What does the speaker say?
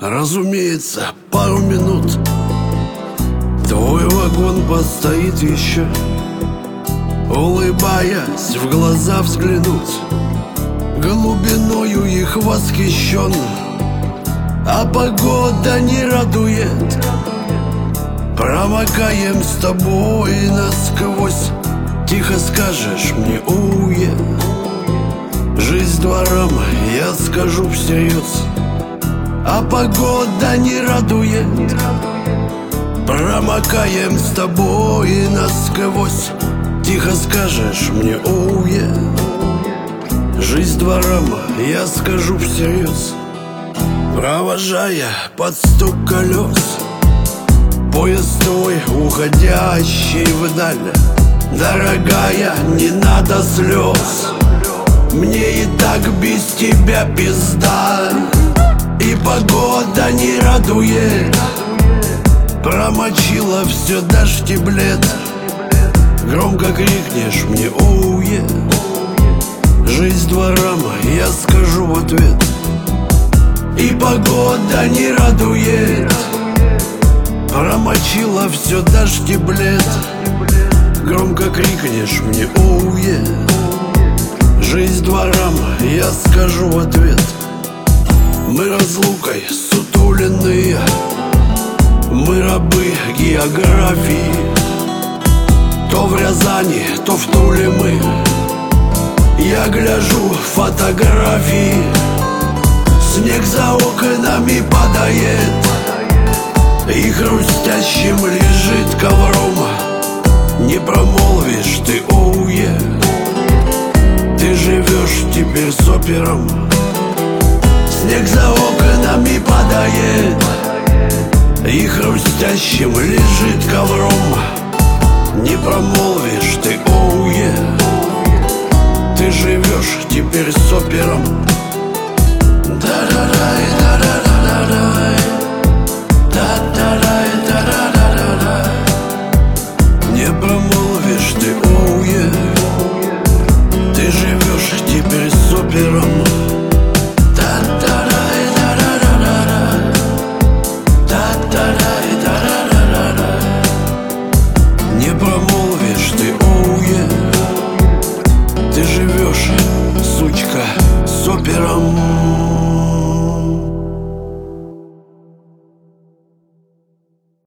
Разумеется, пару минут твой вагон постоит еще, улыбаясь, в глаза взглянуть, глубиною их восхищен. А погода не радует, промокаем с тобой насквозь. Тихо скажешь мне: уе, жизнь двором, я скажу всерьез. А погода не радует, промокаем с тобой насквозь. Тихо скажешь мне: уе, жизнь двором, я скажу всерьез. Провожая под стук колес поезд твой, уходящий вдаль, дорогая, не надо слез, мне и так без тебя пизда. И погода не радует, промочила все дождь и блед. Громко крикнешь мне: оуе, жизнь двором, я скажу в ответ. И погода не радует, промочила все дождь и блед. Громко крикнешь мне: оуе, жизнь двором, я скажу в ответ. Мы разлукой сутуленные, мы рабы географии. То в Рязани, то в Туле мы. Я гляжу фотографии, снег за окнами падает, и хрустящим лежит ковром. Не промолвишь ты: оуе, ты живешь теперь с опером. Снег за окнами падает, и хрустящим лежит ковром. Не промолвишь ты: оуе, ты живешь теперь с опером. Да-да-дай, да-да-да-да-дай, да-да-дай, да-да-да-да-дай. Не промолвишь ты: оуе,